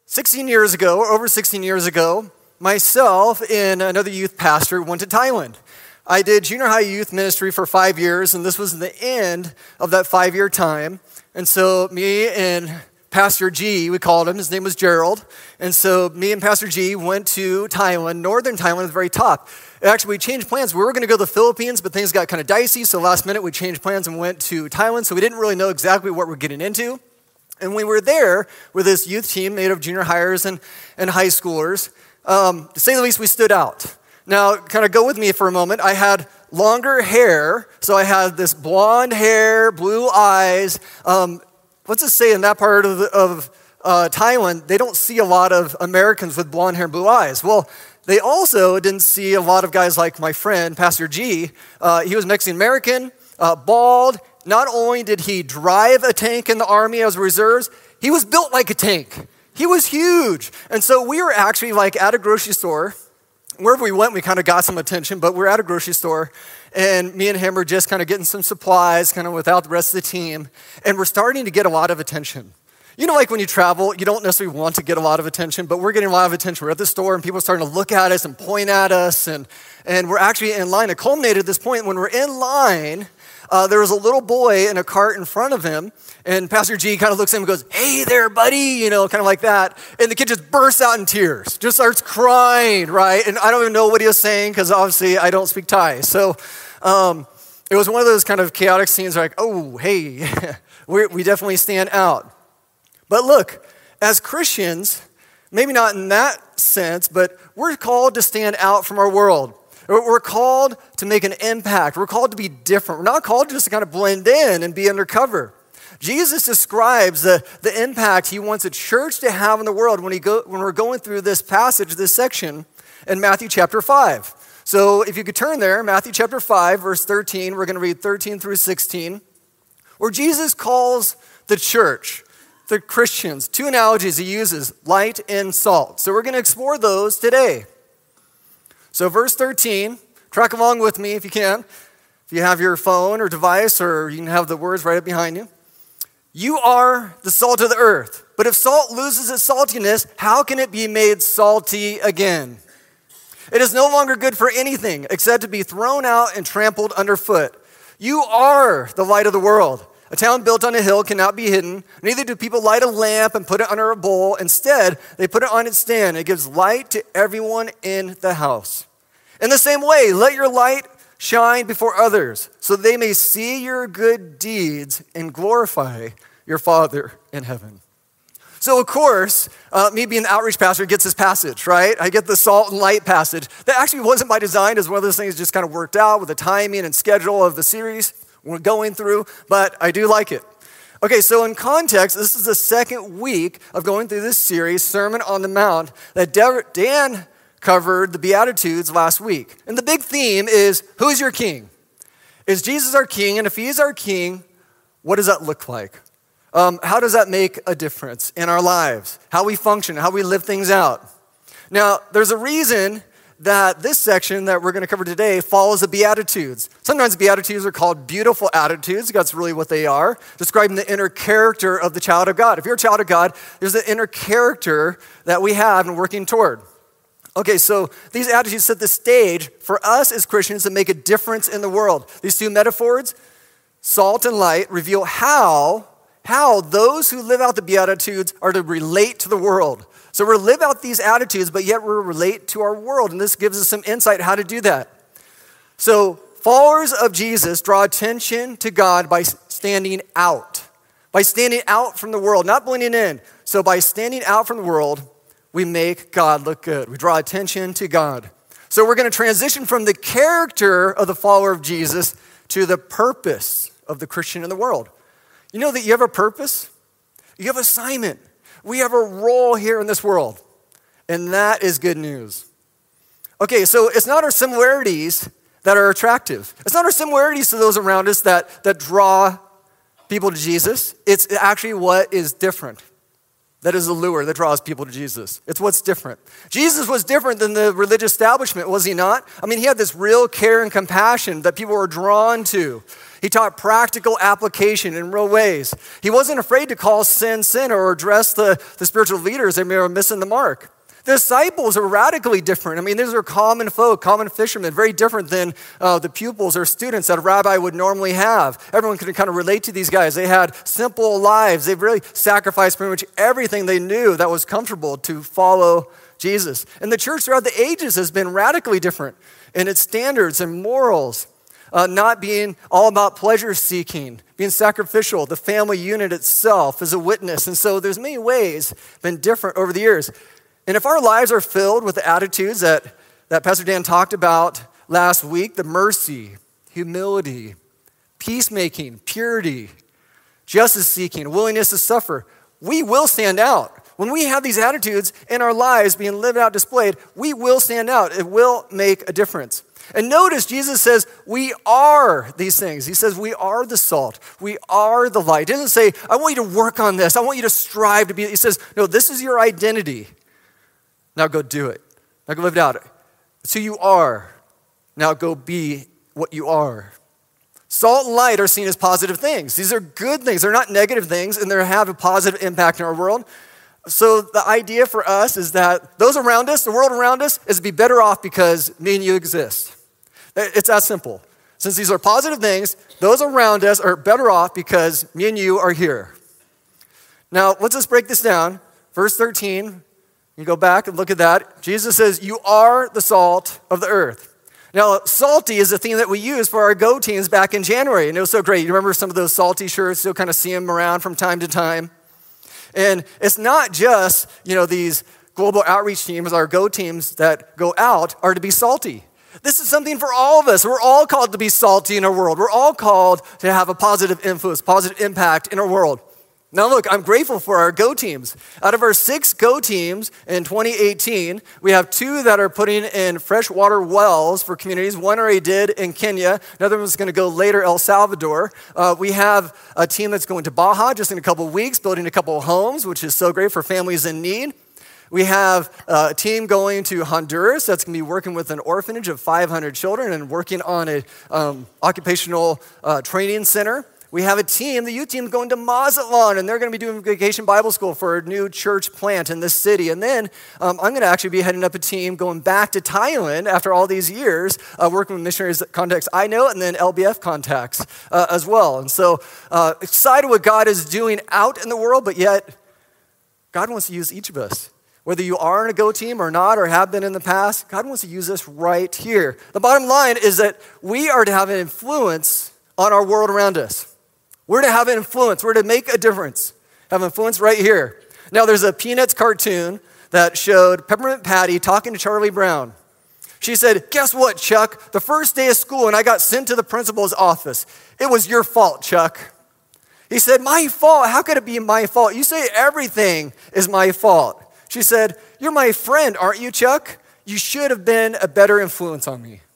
16 years ago, or over 16 years ago, myself and another youth pastor went to Thailand. I did junior high youth ministry for 5 years, and this was the end of that 5-year time. And so me and Pastor G, we called him, his name was Gerald. And so me and Pastor G went to Thailand, northern Thailand at the very top. Actually, we changed plans. We were going to go to the Philippines, but things got kind of dicey. So last minute, we changed plans and went to Thailand. So we didn't really know exactly what we're getting into. And we were there with this youth team made of junior hires and high schoolers. To say the least, we stood out. Now, kind of go with me for a moment. I had longer hair, so I had this blonde hair, blue eyes. What's it say in that part of Thailand? They don't see a lot of Americans with blonde hair and blue eyes. Well, they also didn't see a lot of guys like my friend, Pastor G. He was Mexican-American, bald. Not only did he drive a tank in the Army as reserves, he was built like a tank. He was huge. And so we were actually like at a grocery store. Wherever we went, we kind of got some attention, but we're at a grocery store, and me and him were just kind of getting some supplies, kind of without the rest of the team, and we're starting to get a lot of attention. You know, like when you travel, you don't necessarily want to get a lot of attention, but we're getting a lot of attention. We're at the store, and people are starting to look at us and point at us, and we're actually in line. It culminated at this point when we're in line. There was a little boy in a cart in front of him, and Pastor G kind of looks at him and goes, "Hey there, buddy," you know, kind of like that. And the kid just bursts out in tears, just starts crying, right? And I don't even know what he was saying because obviously I don't speak Thai. So it was one of those kind of chaotic scenes like, oh, hey, we definitely stand out. But look, as Christians, maybe not in that sense, but we're called to stand out from our world. We're called to make an impact. We're called to be different. We're not called just to kind of blend in and be undercover. Jesus describes the impact he wants a church to have in the world when we're going through this passage, this section in Matthew chapter 5. So if you could turn there, Matthew chapter 5, verse 13, we're going to read 13 through 16, where Jesus calls the church, the Christians, two analogies he uses, light and salt. So we're going to explore those today. So verse 13, track along with me if you can. If you have your phone or device, or you can have the words right up behind you. You are the salt of the earth. But if salt loses its saltiness, how can it be made salty again? It is no longer good for anything except to be thrown out and trampled underfoot. You are the light of the world. A town built on a hill cannot be hidden. Neither do people light a lamp and put it under a bowl. Instead, they put it on its stand. It gives light to everyone in the house. In the same way, let your light shine before others, so they may see your good deeds and glorify your Father in heaven. So, of course, me being the outreach pastor gets this passage, right? I get the salt and light passage. That actually wasn't by design. It's one of those things that just kind of worked out with the timing and schedule of the series we're going through, but I do like it. Okay, so in context, this is the second week of going through this series, Sermon on the Mount, that Dan covered the Beatitudes last week. And the big theme is, who's your king? Is Jesus our king? And if he is our king, what does that look like? How does that make a difference in our lives? How we function, how we live things out? Now, there's a reason that this section that we're going to cover today follows the Beatitudes. Sometimes Beatitudes are called beautiful attitudes. That's really what they are, describing the inner character of the child of God. If you're a child of God, there's the inner character that we have and working toward. Okay, so these attitudes set the stage for us as Christians to make a difference in the world. These two metaphors, salt and light, reveal how those who live out the Beatitudes are to relate to the world. So we're to live out these attitudes, but yet we're to relate to our world, and this gives us some insight how to do that. So followers of Jesus draw attention to God by standing out from the world, not blending in. So by standing out from the world, we make God look good. We draw attention to God. So we're going to transition from the character of the follower of Jesus to the purpose of the Christian in the world. You know that you have a purpose? You have assignment. We have a role here in this world. And that is good news. Okay, so it's not our similarities that are attractive. It's not our similarities to those around us that draw people to Jesus. It's actually what is different. that is the lure that draws people to Jesus. It's what's different. Jesus was different than the religious establishment, was he not? I mean, he had this real care and compassion that people were drawn to. He taught practical application in real ways. He wasn't afraid to call sin sin or address the spiritual leaders that may have missing the mark. The disciples are radically different. I mean, these are common folk, common fishermen, very different than the pupils or students that a rabbi would normally have. Everyone can kind of relate to these guys. They had simple lives. They really sacrificed pretty much everything they knew that was comfortable to follow Jesus. And the church throughout the ages has been radically different in its standards and morals, not being all about pleasure seeking, being sacrificial. The family unit itself is a witness. And so there's many ways been different over the years. And if our lives are filled with the attitudes that Pastor Dan talked about last week, the mercy, humility, peacemaking, purity, justice seeking, willingness to suffer, we will stand out. When we have these attitudes in our lives being lived out, displayed, we will stand out. It will make a difference. And notice Jesus says we are these things. He says we are the salt. We are the light. He doesn't say, I want you to work on this. I want you to strive to be. He says, no, this is your identity. Now go do it. Now go live it out. It's who you are. Now go be what you are. Salt and light are seen as positive things. These are good things. They're not negative things, and they have a positive impact in our world. So the idea for us is that those around us, the world around us, is to be better off because me and you exist. It's that simple. Since these are positive things, those around us are better off because me and you are here. Now, let's just break this down. Verse 13. You go back and look at that. Jesus says, you are the salt of the earth. Now, salty is a theme that we used for our Go teams back in January, and it was so great. You remember some of those salty shirts? You'll kind of see them around from time to time. And it's not just, these global outreach teams, our Go teams that go out are to be salty. This is something for all of us. We're all called to be salty in our world. We're all called to have a positive influence, positive impact in our world. Now look, I'm grateful for our Go teams. Out of our 6 Go teams in 2018, we have 2 that are putting in freshwater wells for communities. One already did in Kenya. Another one's going to go later, El Salvador. We have a team that's going to Baja just in a couple of weeks, building a couple of homes, which is so great for families in need. We have a team going to Honduras that's going to be working with an orphanage of 500 children and working on an occupational training center. We have a team, the youth team, going to Mazatlan, and they're going to be doing Vacation Bible School for a new church plant in this city. And then I'm going to actually be heading up a team going back to Thailand after all these years, working with missionaries contacts I know, and then LBF contacts as well. And so excited what God is doing out in the world, but yet God wants to use each of us. Whether you are in a Go team or not, or have been in the past, God wants to use us right here. The bottom line is that we are to have an influence on our world around us. We're to have an influence. We're to make a difference. Have influence right here. Now, there's a Peanuts cartoon that showed Peppermint Patty talking to Charlie Brown. She said, guess what, Chuck? The first day of school and I got sent to the principal's office. It was your fault, Chuck. He said, my fault? How could it be my fault? You say everything is my fault. She said, you're my friend, aren't you, Chuck? You should have been a better influence on me.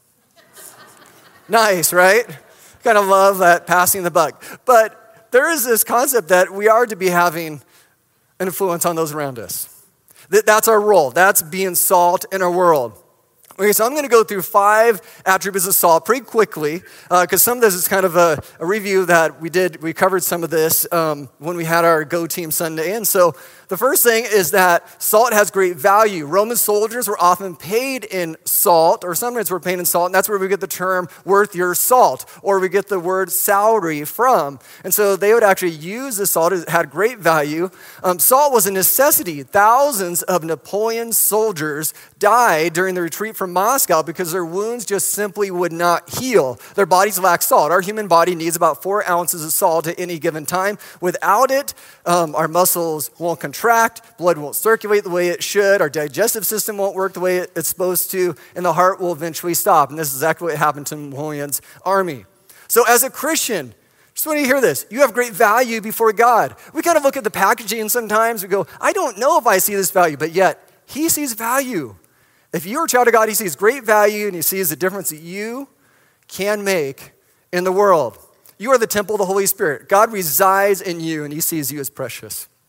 Nice, right? Kind of love that passing the buck. But there is this concept that we are to be having an influence on those around us. That's our role. That's being salt in our world. Okay, so I'm going to go through 5 attributes of salt pretty quickly because some of this is kind of a review that we did. We covered some of this when we had our Go Team Sunday. And so the first thing is that salt has great value. Roman soldiers were often paid in salt, or sometimes were paid in salt, and that's where we get the term worth your salt, or we get the word salary from. And so they would actually use the salt. It had great value. Salt was a necessity. Thousands of Napoleon's soldiers died during the retreat from Moscow because their wounds just simply would not heal. Their bodies lack salt. Our human body needs about 4 ounces of salt at any given time. Without it, our muscles won't contract, blood won't circulate the way it should, our digestive system won't work the way it's supposed to, and the heart will eventually stop. And this is exactly what happened to Napoleon's army. So as a Christian, just want you to hear this. You have great value before God. We kind of look at the packaging sometimes. We go, I don't know if I see this value, but yet he sees value. If you're a child of God, he sees great value and he sees the difference that you can make in the world. You are the temple of the Holy Spirit. God resides in you and he sees you as precious.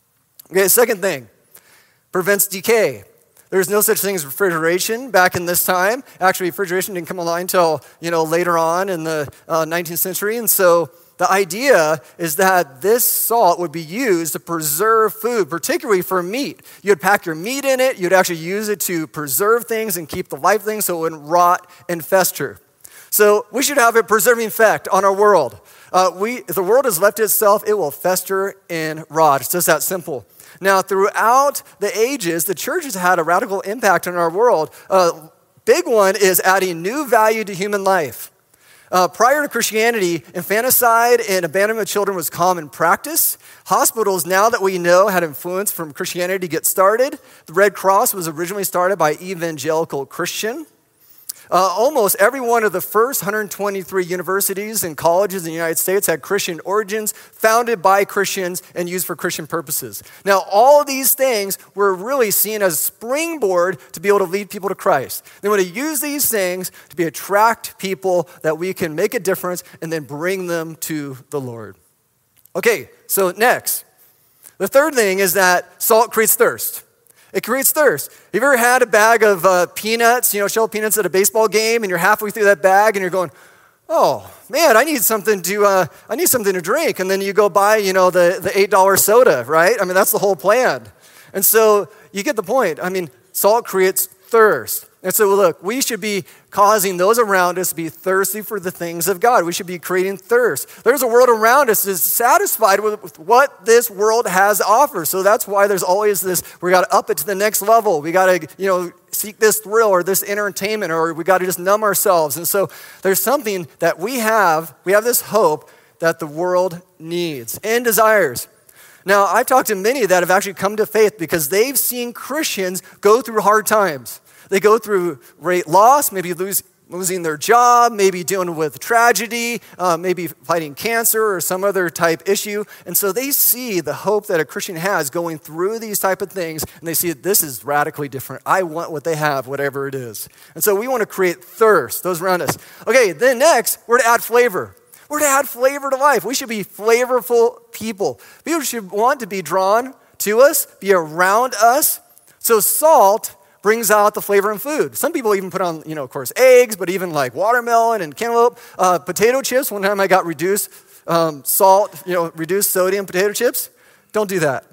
Okay, second thing, prevents decay. There's no such thing as refrigeration back in this time. Actually, refrigeration didn't come online until later on in the 19th century. And so the idea is that this salt would be used to preserve food, particularly for meat. You'd pack your meat in it. You'd actually use it to preserve things and keep the life things so it wouldn't rot and fester. So we should have a preserving effect on our world. If the world is left to itself, it will fester and rot. It's just that simple. Now, throughout the ages, the church has had a radical impact on our world. Big one is adding new value to human life. Prior to Christianity, infanticide and abandonment of children was common practice. Hospitals, now that we know, had influence from Christianity to get started. The Red Cross was originally started by evangelical Christian. Almost every one of the first 123 universities and colleges in the United States had Christian origins, founded by Christians and used for Christian purposes. Now, all of these things were really seen as a springboard to be able to lead people to Christ. They want to use these things to attract people that we can make a difference and then bring them to the Lord. Okay, so next. The third thing is that salt creates thirst. It creates thirst. Have you ever had a bag of peanuts, shelled peanuts at a baseball game, and you're halfway through that bag, and you're going, oh, man, I need something to drink. And then you go buy, the $8 soda, right? I mean, that's the whole plan. And so you get the point. I mean, salt creates thirst. And so, look, we should be causing those around us to be thirsty for the things of God. We should be creating thirst. There's a world around us that's satisfied with what this world has to offer. So that's why there's always this, we got to up it to the next level. We got to, seek this thrill or this entertainment, or we got to just numb ourselves. And so there's something that we have this hope that the world needs and desires. Now, I've talked to many that have actually come to faith because they've seen Christians go through hard times. They go through great loss, maybe losing their job, maybe dealing with tragedy, maybe fighting cancer or some other type issue. And so they see the hope that a Christian has going through these type of things, and they see this is radically different. I want what they have, whatever it is. And so we want to create thirst, those around us. Okay, then next, we're to add flavor. We're to add flavor to life. We should be flavorful people. People should want to be drawn to us, be around us. So salt brings out the flavor in food. Some people even put on, of course, eggs, but even like watermelon and cantaloupe. Potato chips, one time I got reduced salt, reduced sodium potato chips. Don't do that.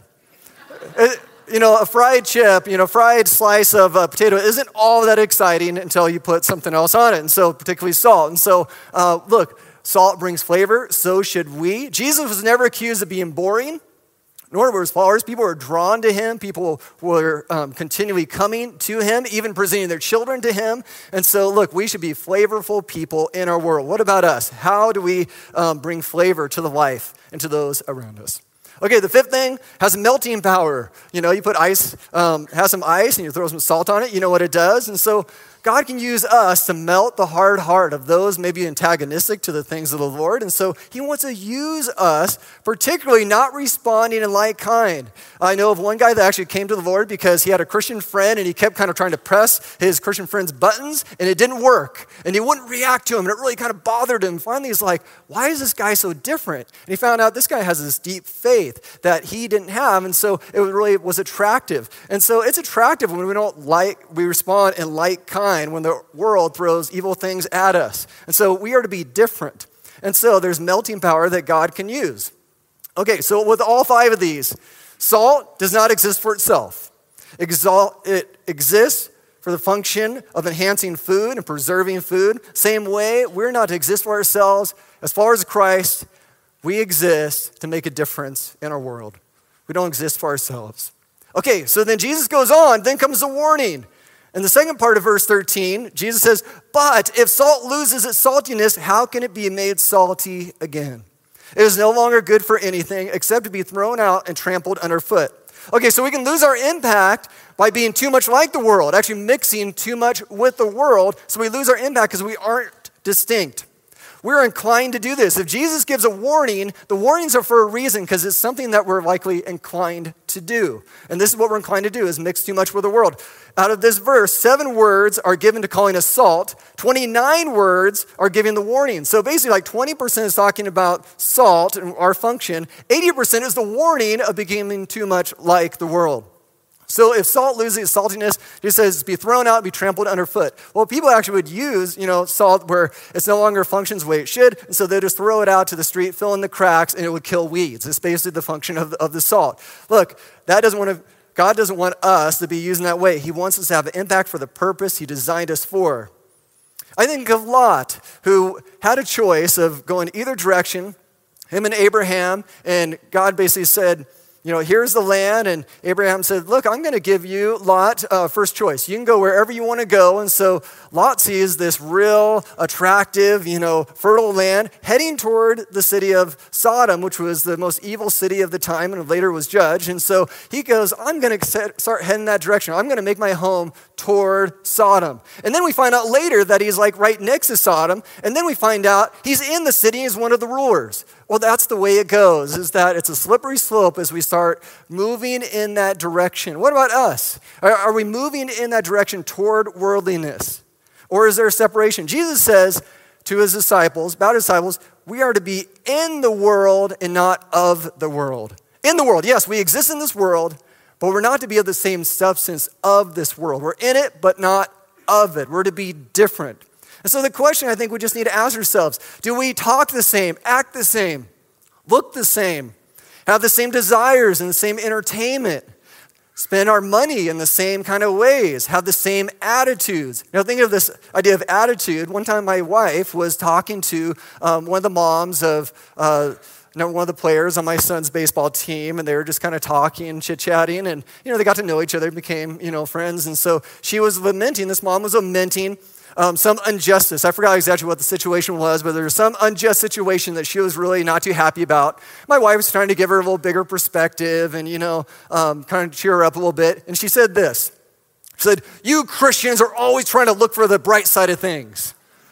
A fried chip, fried slice of potato isn't all that exciting until you put something else on it, and so particularly salt. And so, look, salt brings flavor, so should we. Jesus was never accused of being boring, nor were his followers. People were drawn to him. People were continually coming to him, even presenting their children to him. And so, look, we should be flavorful people in our world. What about us? How do we bring flavor to the life and to those around us? Okay, the fifth thing has melting power. You put ice, has some ice, and you throw some salt on it. You know what it does. And so God can use us to melt the hard heart of those maybe antagonistic to the things of the Lord. And so he wants to use us, particularly not responding in like kind. I know of one guy that actually came to the Lord because he had a Christian friend and he kept kind of trying to press his Christian friend's buttons and it didn't work. And he wouldn't react to him and it really kind of bothered him. Finally, he's like, why is this guy so different? And he found out this guy has this deep faith that he didn't have. And so it really was attractive. And so it's attractive when we respond in like kind, when the world throws evil things at us. And so we are to be different. And so there's melting power that God can use. Okay, so with all five of these, salt does not exist for itself. It exists for the function of enhancing food and preserving food. Same way, we're not to exist for ourselves. As far as Christ, we exist to make a difference in our world. We don't exist for ourselves. Okay, so then Jesus goes on, then comes the warning. In the second part of verse 13, Jesus says, but if salt loses its saltiness, how can it be made salty again? It is no longer good for anything except to be thrown out and trampled underfoot. Okay, so we can lose our impact by being too much like the world, actually mixing too much with the world, so we lose our impact because we aren't distinct. We're inclined to do this. If Jesus gives a warning, the warnings are for a reason because it's something that we're likely inclined to do. And this is what we're inclined to do, is mix too much with the world. Out of this verse, 7 words are given to calling us salt. 29 words are giving the warning. So basically like 20% is talking about salt and our function. 80% is the warning of becoming too much like the world. So if salt loses its saltiness, it says be thrown out, be trampled underfoot. Well, people actually would use, salt where it's no longer functions the way it should, and so they just throw it out to the street, fill in the cracks, and it would kill weeds. It's basically the function of the salt. Look, God doesn't want us to be used in that way. He wants us to have an impact for the purpose He designed us for. I think of Lot, who had a choice of going either direction, him and Abraham, and God basically said, here's the land. And Abraham said, look, I'm going to give you, Lot, first choice. You can go wherever you want to go. And so Lot sees this real attractive, fertile land heading toward the city of Sodom, which was the most evil city of the time and later was judged. And so he goes, I'm going to start heading that direction. I'm going to make my home toward Sodom. And then we find out later that he's like right next to Sodom. And then we find out he's in the city, he's one of the rulers. Well, that's the way it goes, is that it's a slippery slope as we start moving in that direction. What about us? Are we moving in that direction toward worldliness? Or is there a separation? Jesus says to his disciples, we are to be in the world and not of the world. In the world, yes, we exist in this world, but we're not to be of the same substance of this world. We're in it, but not of it. We're to be different. And so the question I think we just need to ask ourselves, do we talk the same, act the same, look the same, have the same desires and the same entertainment, spend our money in the same kind of ways, have the same attitudes? Think of this idea of attitude. One time my wife was talking to one of the moms of one of the players on my son's baseball team, and they were just kind of talking and chit-chatting, and they got to know each other, became friends. And so this mom was lamenting some injustice. I forgot exactly what the situation was, but there was some unjust situation that she was really not too happy about. My wife was trying to give her a little bigger perspective and, kind of cheer her up a little bit. And she said this. She said, you Christians are always trying to look for the bright side of things.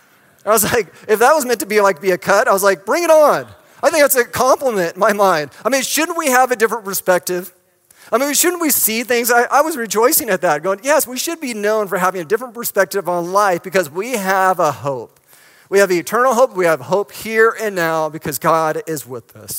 I was like, if that was meant to be a cut, I was like, bring it on. I think that's a compliment in my mind. Shouldn't we have a different perspective? Shouldn't we see things? I was rejoicing at that, going, yes, we should be known for having a different perspective on life because we have a hope. We have eternal hope. We have hope here and now because God is with us.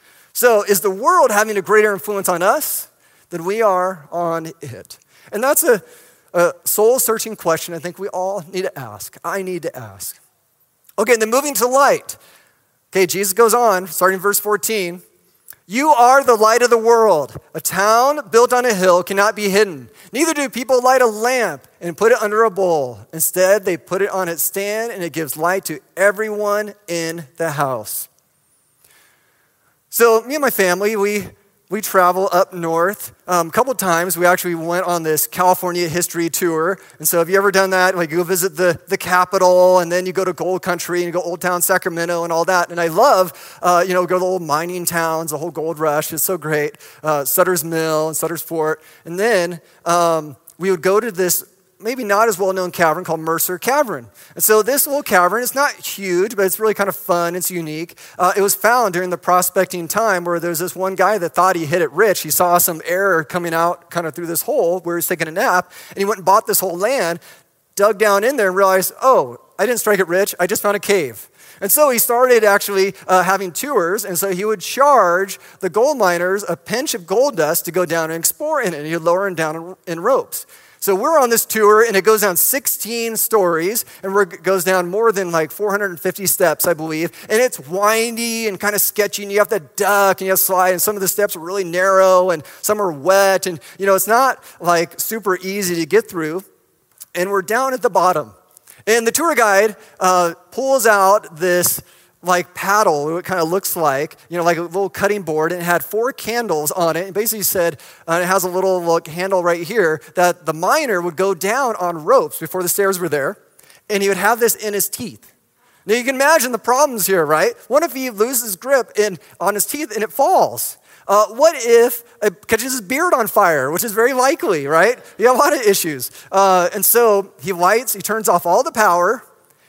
So is the world having a greater influence on us than we are on it? And that's a soul-searching question I think we all need to ask. I need to ask. Okay, then moving to light. Okay, Jesus goes on, starting in verse 14. You are the light of the world. A town built on a hill cannot be hidden. Neither do people light a lamp and put it under a bowl. Instead, they put it on its stand, and it gives light to everyone in the house. So me and my family, we travel up north. A couple of times we actually went on this California history tour. And so have you ever done that? Like you go visit the Capitol, and then you go to Gold Country and you go Old Town Sacramento and all that. And I love, go to the old mining towns, the whole gold rush. It's so great. Sutter's Mill and Sutter's Fort. And then we would go to this maybe not as well-known cavern called Mercer Cavern. And so this little cavern, it's not huge, but it's really kind of fun. It's unique. It was found during the prospecting time where there's this one guy that thought he hit it rich. He saw some air coming out kind of through this hole where he was taking a nap, and he went and bought this whole land, dug down in there and realized, oh, I didn't strike it rich. I just found a cave. And so he started actually having tours, and so he would charge the gold miners a pinch of gold dust to go down and explore in it, and he'd lower them down in ropes. So we're on this tour, and it goes down 16 stories, and it goes down more than 450 steps, I believe. And it's windy and kind of sketchy, and you have to duck, and you have to slide, and some of the steps are really narrow, and some are wet, and, it's not, super easy to get through. And we're down at the bottom. And the tour guide pulls out this paddle, what it kind of looks like a little cutting board, and it had 4 candles on it, and basically said, it has a little handle right here, that the miner would go down on ropes before the stairs were there, and he would have this in his teeth. Now you can imagine the problems here, right? What if he loses grip on his teeth and it falls? What if it catches his beard on fire, which is very likely, right? You have a lot of issues. And so he turns off all the power,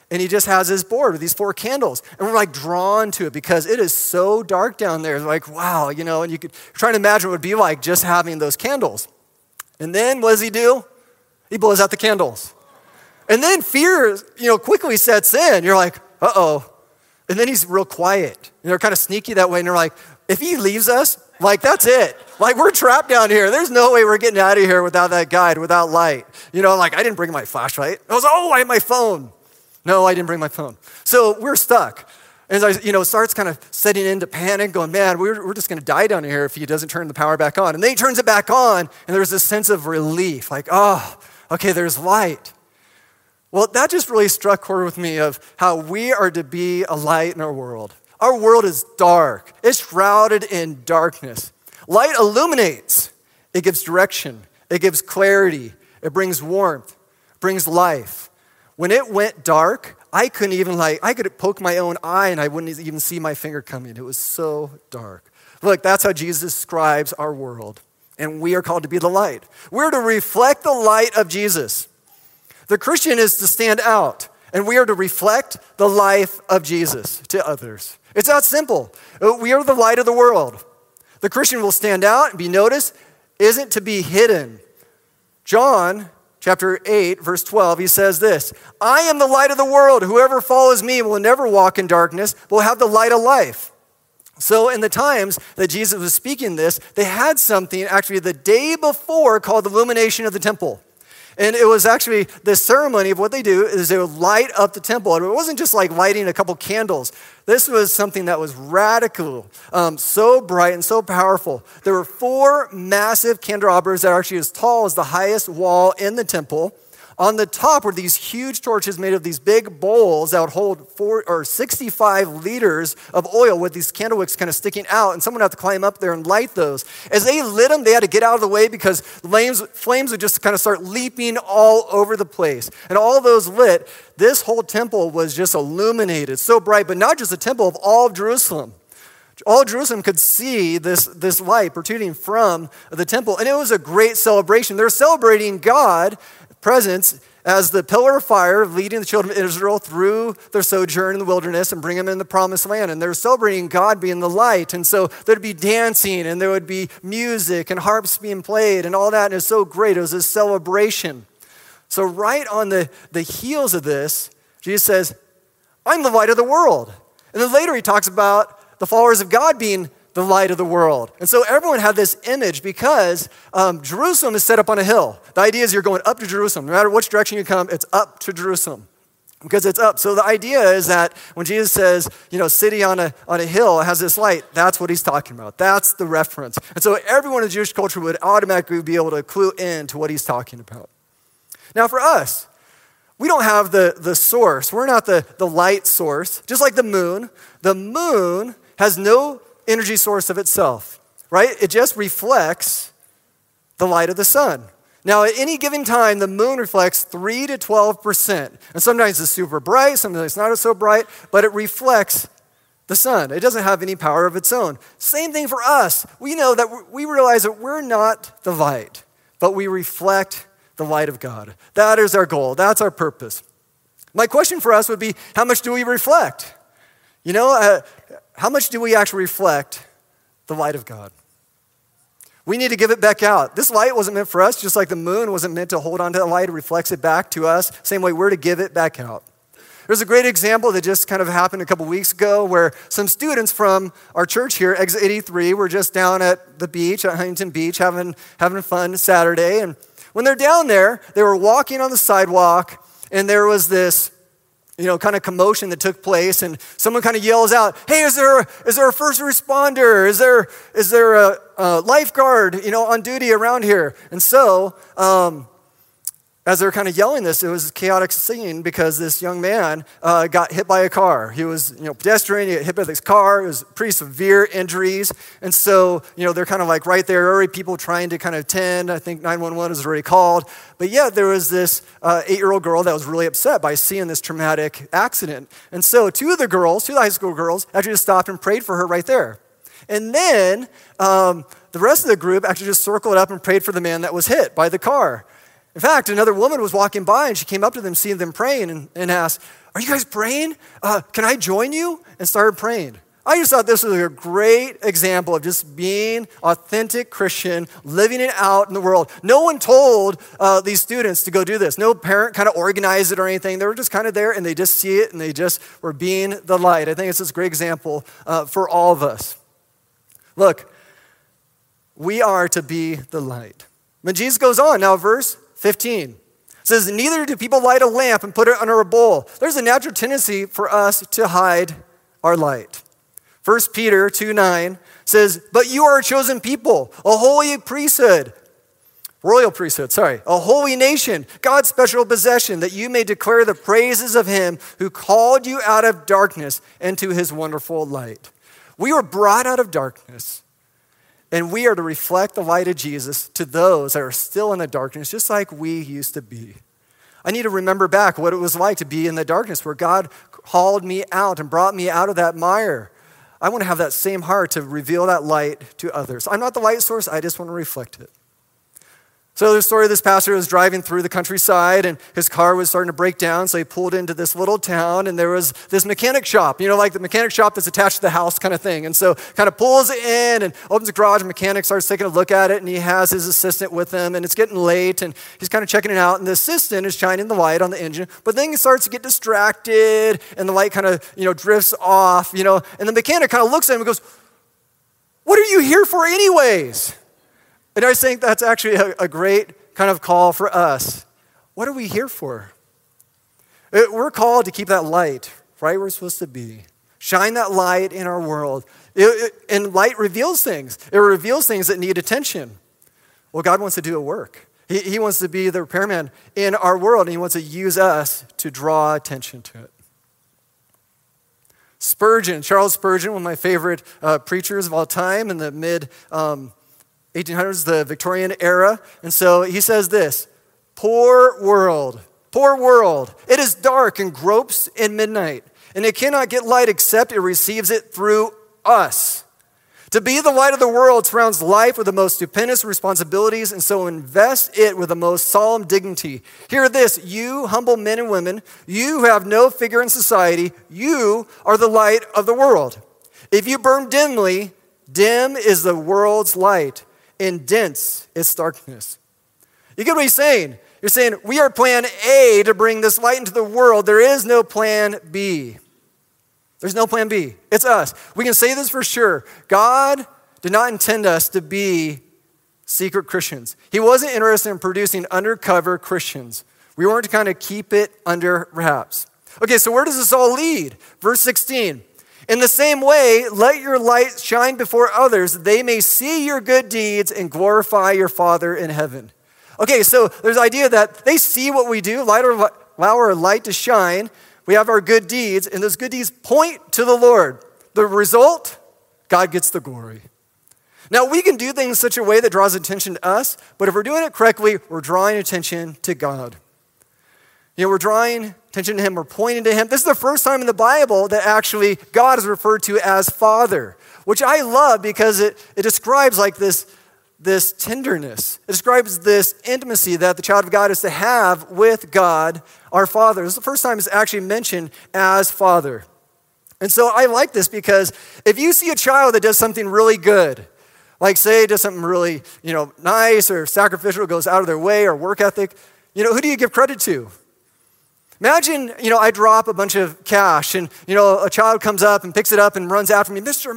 And he just has his board with these 4 candles. And we're like drawn to it because it is so dark down there. It's like, wow, and you could try to imagine what it would be like just having those candles. And then what does he do? He blows out the candles. And then fear, quickly sets in. You're like, uh-oh. And then he's real quiet. And they're kind of sneaky that way. And they're like, if he leaves us, like, that's it. Like, we're trapped down here. There's no way we're getting out of here without that guide, without light. Like, I didn't bring my flashlight. I was, I have my phone. No, I didn't bring my phone. So we're stuck. And starts kind of setting into panic, going, man, we're just going to die down here if he doesn't turn the power back on. And then he turns it back on, and there's this sense of relief. Like, oh, okay, there's light. Well, that just really struck chord with me of how we are to be a light in our world. Our world is dark. It's shrouded in darkness. Light illuminates. It gives direction. It gives clarity. It brings warmth. It brings life. When it went dark, I could poke my own eye and I wouldn't even see my finger coming. It was so dark. Look, that's how Jesus describes our world. And we are called to be the light. We're to reflect the light of Jesus. The Christian is to stand out, and we are to reflect the life of Jesus to others. It's that simple. We are the light of the world. The Christian will stand out and be noticed, isn't to be hidden. John chapter 8, verse 12, he says this, I am the light of the world. Whoever follows me will never walk in darkness, will have the light of life. So in the times that Jesus was speaking this, they had something actually the day before called the illumination of the temple. And it was actually the ceremony of what they do is they would light up the temple. And it wasn't just like lighting a couple candles. This was something that was radical, so bright and so powerful. There were 4 massive candelabras that are actually as tall as the highest wall in the temple. On the top were these huge torches made of these big bowls that would hold 65 liters of oil with these candle wicks kind of sticking out, and someone would have to climb up there and light those. As they lit them, they had to get out of the way because flames would just kind of start leaping all over the place. And all those lit, this whole temple was just illuminated, so bright, but not just the temple, of all of Jerusalem. All of Jerusalem could see this light protruding from the temple, and it was a great celebration. They're celebrating God's presence as the pillar of fire leading the children of Israel through their sojourn in the wilderness and bring them in the promised land. And they're celebrating God being the light. And so there'd be dancing and there would be music and harps being played and all that. And it was so great. It was a celebration. So right on the heels of this, Jesus says, I'm the light of the world. And then later he talks about the followers of God being the light of the world. And so everyone had this image because Jerusalem is set up on a hill. The idea is you're going up to Jerusalem. No matter which direction you come, it's up to Jerusalem because it's up. So the idea is that when Jesus says, city on a hill has this light, that's what he's talking about. That's the reference. And so everyone in Jewish culture would automatically be able to clue in to what he's talking about. Now for us, we don't have the source. We're not the light source. Just like the moon has no energy source of itself, right? It just reflects the light of the sun. Now, at any given time, the moon reflects 3 to 12%. And sometimes it's super bright, sometimes it's not so bright, but it reflects the sun. It doesn't have any power of its own. Same thing for us. We know that we realize that we're not the light, but we reflect the light of God. That is our goal. That's our purpose. My question for us would be, how much do we reflect? How much do we actually reflect the light of God? We need to give it back out. This light wasn't meant for us, just like the moon wasn't meant to hold on to the light. It reflects it back to us. Same way we're to give it back out. There's a great example that just kind of happened a couple weeks ago where some students from our church here, Exit 83, were just down at the beach, at Huntington Beach, having fun Saturday. And when they're down there, they were walking on the sidewalk, and there was this kind of commotion that took place, and someone kind of yells out, hey, is there a first responder? Is there a lifeguard, on duty around here? And so, as they're kind of yelling this, it was a chaotic scene because this young man got hit by a car. He was, pedestrian, he got hit by this car. It was pretty severe injuries. And so, they're kind of like right there, already people trying to kind of attend. I think 911 was already called. But yet there was this 8-year-old girl that was really upset by seeing this traumatic accident. And so two of the high school girls, actually just stopped and prayed for her right there. And then the rest of the group actually just circled up and prayed for the man that was hit by the car. In fact, another woman was walking by and she came up to them, seeing them praying, and asked, are you guys praying? Can I join you? And started praying. I just thought this was a great example of just being authentic Christian, living it out in the world. No one told these students to go do this. No parent kind of organized it or anything. They were just kind of there and they just see it and they just were being the light. I think it's just a great example for all of us. Look, we are to be the light. When Jesus goes on, now verse 15, says, neither do people light a lamp and put it under a bowl. There's a natural tendency for us to hide our light. 1 Peter 2:9 says, but you are a chosen people, a holy priesthood, a holy nation, God's special possession, that you may declare the praises of him who called you out of darkness into his wonderful light. We were brought out of darkness, and we are to reflect the light of Jesus to those that are still in the darkness, just like we used to be. I need to remember back what it was like to be in the darkness, where God called me out and brought me out of that mire. I want to have that same heart to reveal that light to others. I'm not the light source, I just want to reflect it. So the story of this pastor was driving through the countryside and his car was starting to break down, so he pulled into this little town and there was this mechanic shop, like the mechanic shop that's attached to the house kind of thing. And so kind of pulls in and opens the garage, and mechanic starts taking a look at it, and he has his assistant with him, and it's getting late and he's kind of checking it out, and the assistant is shining the light on the engine, but then he starts to get distracted and the light kind of, drifts off, and the mechanic kind of looks at him and goes, what are you here for anyways? And I think that's actually a great kind of call for us. What are we here for? We're called to keep that light right where it's supposed to be. Shine that light in our world. And light reveals things. It reveals things that need attention. Well, God wants to do a work. He wants to be the repairman in our world, and he wants to use us to draw attention to it. Charles Spurgeon, one of my favorite preachers of all time in the mid 1800s, the Victorian era. And so he says this, poor world, it is dark and gropes in midnight, and it cannot get light except it receives it through us. To be the light of the world surrounds life with the most stupendous responsibilities, and so invest it with the most solemn dignity. Hear this, you humble men and women, you who have no figure in society, you are the light of the world. If you burn dimly, dim is the world's light, and dense its darkness. You get what he's saying? You're saying, we are plan A to bring this light into the world. There is no plan B. There's no plan B. It's us. We can say this for sure. God did not intend us to be secret Christians. He wasn't interested in producing undercover Christians. We weren't to kind of keep it under wraps. Okay, so where does this all lead? Verse 16. In the same way, let your light shine before others, that they may see your good deeds and glorify your Father in heaven. Okay, so there's the idea that they see what we do, allow our light to shine. We have our good deeds, and those good deeds point to the Lord. The result, God gets the glory. Now, we can do things in such a way that draws attention to us, but if we're doing it correctly, we're drawing attention to God. We're drawing attention to him, we're pointing to him. This is the first time in the Bible that actually God is referred to as Father, which I love because it describes like this tenderness. It describes this intimacy that the child of God is to have with God, our Father. This is the first time it's actually mentioned as Father. And so I like this because if you see a child that does something really good, like say does something really, nice or sacrificial, goes out of their way, or work ethic, who do you give credit to? Imagine, I drop a bunch of cash and, a child comes up and picks it up and runs after me, Mister,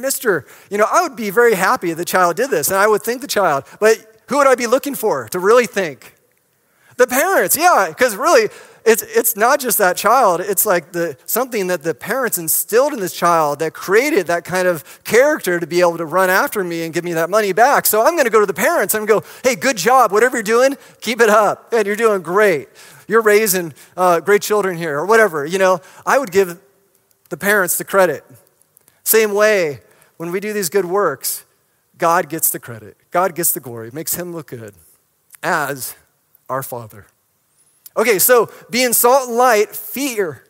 I would be very happy if the child did this, and I would thank the child. But who would I be looking for to really thank? The parents, yeah, because really, it's not just that child. It's like something that the parents instilled in this child that created that kind of character to be able to run after me and give me that money back. So I'm going to go to the parents and go, hey, good job. Whatever you're doing, keep it up. And you're doing great. You're raising great children here, or whatever. I would give the parents the credit. Same way, when we do these good works, God gets the credit. God gets the glory. Makes him look good as our Father. Okay, so being salt and light, fear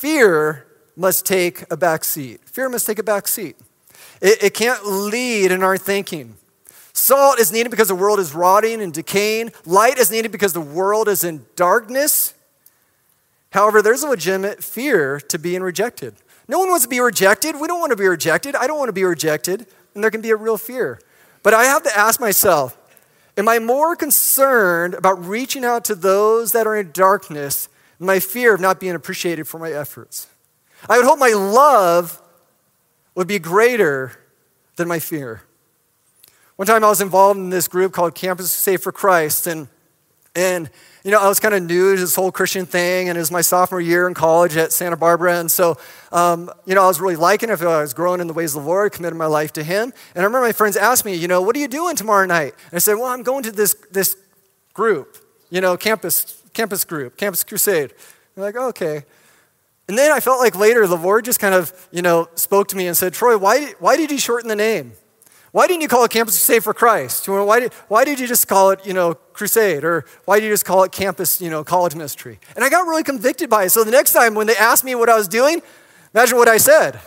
must take a back seat. Fear must take a back seat. It can't lead in our thinking. Salt is needed because the world is rotting and decaying. Light is needed because the world is in darkness. However, there's a legitimate fear to being rejected. No one wants to be rejected. We don't want to be rejected. I don't want to be rejected. And there can be a real fear. But I have to ask myself, am I more concerned about reaching out to those that are in darkness than my fear of not being appreciated for my efforts? I would hope my love would be greater than my fear. One time I was involved in this group called Campus Crusade for Christ, and I was kind of new to this whole Christian thing, and it was my sophomore year in college at Santa Barbara, and so, I was really liking it. I was growing in the ways of the Lord, committed my life to Him, and I remember my friends asked me, what are you doing tomorrow night? And I said, well, I'm going to this group, campus group, Campus Crusade. They're like, oh, okay. And then I felt like later the Lord just kind of, spoke to me and said, Troy, why did you shorten the name? Why didn't you call it Campus Crusade for Christ? Why did you just call it, Crusade? Or why did you just call it Campus, College Ministry? And I got really convicted by it. So the next time when they asked me what I was doing, imagine what I said.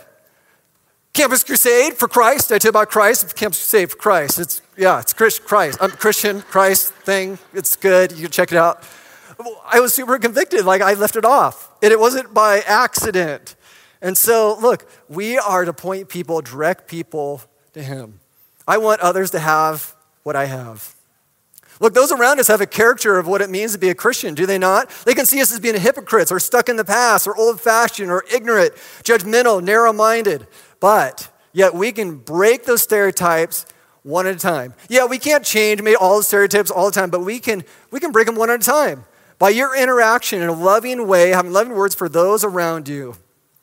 Campus Crusade for Christ. I tell you about Christ. Campus Crusade for Christ. It's Christ. I'm Christian, Christ thing. It's good. You can check it out. I was super convicted. Like I left it off. And it wasn't by accident. And so, look, we are to point people, direct people to Him. I want others to have what I have. Look, those around us have a character of what it means to be a Christian, do they not? They can see us as being hypocrites or stuck in the past or old-fashioned or ignorant, judgmental, narrow-minded. But yet we can break those stereotypes one at a time. Yeah, we can't change all the stereotypes all the time, but we can break them one at a time. By your interaction in a loving way, having loving words for those around you.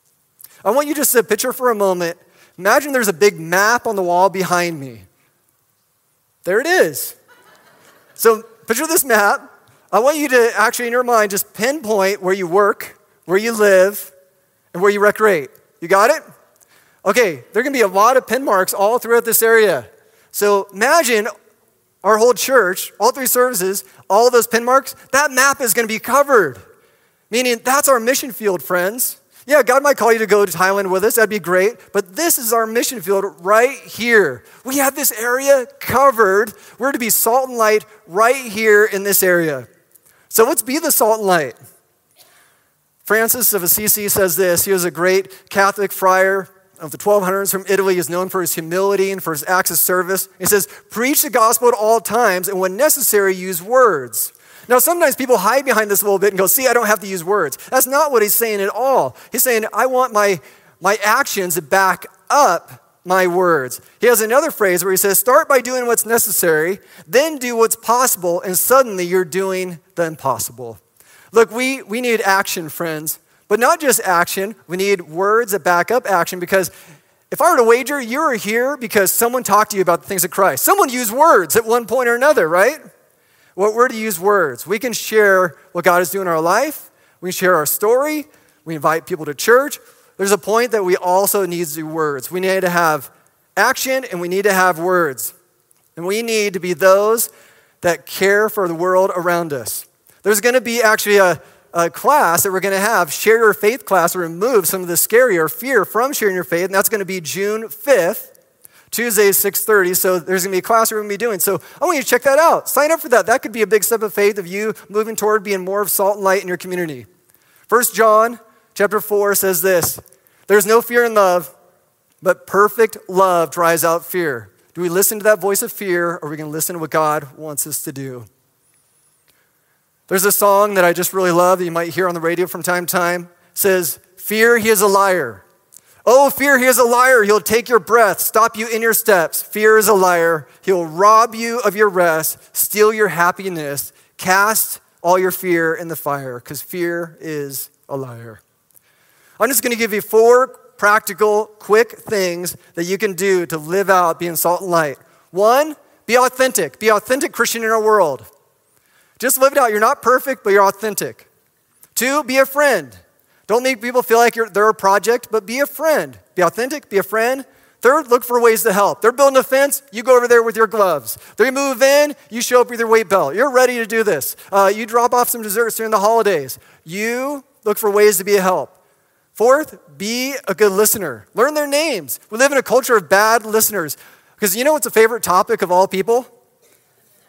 I want you just to picture for a moment. Imagine there's a big map on the wall behind me. There it is. So picture this map. I want you to actually in your mind just pinpoint where you work, where you live, and where you recreate. You got it? Okay, there are going to be a lot of pin marks all throughout this area. So imagine our whole church, all 3 services, all of those pin marks, that map is going to be covered. Meaning that's our mission field, friends. Yeah, God might call you to go to Thailand with us. That'd be great. But this is our mission field right here. We have this area covered. We're to be salt and light right here in this area. So let's be the salt and light. Francis of Assisi says this. He was a great Catholic friar of the 1200s from Italy. He is known for his humility and for his acts of service. He says, preach the gospel at all times, and when necessary, use words. Now, sometimes people hide behind this a little bit and go, see, I don't have to use words. That's not what he's saying at all. He's saying, I want my actions to back up my words. He has another phrase where he says, start by doing what's necessary, then do what's possible, and suddenly you're doing the impossible. Look, we need action, friends, but not just action. We need words that back up action, because if I were to wager, you're here because someone talked to you about the things of Christ. Someone used words at one point or another, right? Well, we're to use words. We can share what God is doing in our life. We can share our story. We invite people to church. There's a point that we also need to do words. We need to have action and we need to have words. And we need to be those that care for the world around us. There's going to be actually a class that we're going to have, Share Your Faith class, to remove some of the scary or fear from sharing your faith. And that's going to be June 5th. Tuesday is 6:30, so there's going to be a class we're going to be doing. So I want you to check that out. Sign up for that. That could be a big step of faith of you moving toward being more of salt and light in your community. 1 John chapter 4 says this, there's no fear in love, but perfect love drives out fear. Do we listen to that voice of fear, or are we going to listen to what God wants us to do? There's a song that I just really love that you might hear on the radio from time to time. It says, fear, he is a liar. Oh, fear, he is a liar. He'll take your breath, stop you in your steps. Fear is a liar. He'll rob you of your rest, steal your happiness, cast all your fear in the fire, because fear is a liar. I'm just going to give you 4 practical, quick things that you can do to live out being salt and light. 1, be authentic. Be authentic Christian in our world. Just live it out. You're not perfect, but you're authentic. 2, be a friend. Don't make people feel like they're a project, but be a friend. Be authentic, be a friend. 3rd, look for ways to help. They're building a fence, you go over there with your gloves. They move in, you show up with your weight belt. You're ready to do this. You drop off some desserts during the holidays. You look for ways to be a help. 4th, be a good listener. Learn their names. We live in a culture of bad listeners. Because you know what's a favorite topic of all people?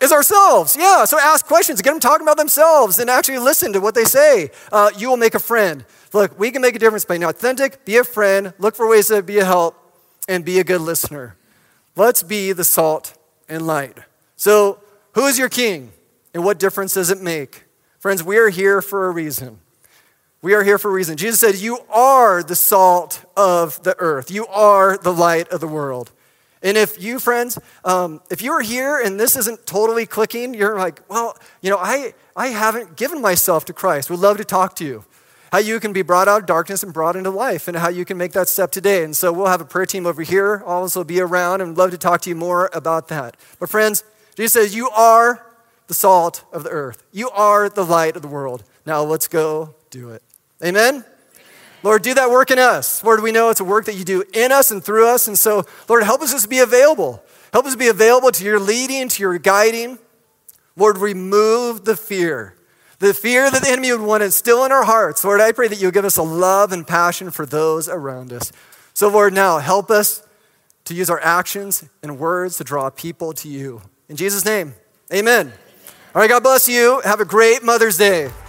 is ourselves. Yeah, so ask questions, get them talking about themselves, and actually listen to what they say. You will make a friend. Look, we can make a difference by being authentic, be a friend, look for ways to be a help, and be a good listener. Let's be the salt and light. So, who is your king, and what difference does it make? Friends, we are here for a reason. We are here for a reason. Jesus said, you are the salt of the earth. You are the light of the world. And if you, friends, if you are here and this isn't totally clicking, you're like, well, I haven't given myself to Christ. We'd love to talk to you. How you can be brought out of darkness and brought into life, and how you can make that step today. And so we'll have a prayer team over here. I'll also be around and love to talk to you more about that. But friends, Jesus says, you are the salt of the earth. You are the light of the world. Now let's go do it. Amen? Lord, do that work in us. Lord, we know it's a work that you do in us and through us. And so, Lord, help us just be available. Help us be available to your leading, to your guiding. Lord, remove the fear. The fear that the enemy would want to instill in our hearts. Lord, I pray that you'll give us a love and passion for those around us. So, Lord, now help us to use our actions and words to draw people to you. In Jesus' name, amen. All right, God bless you. Have a great Mother's Day.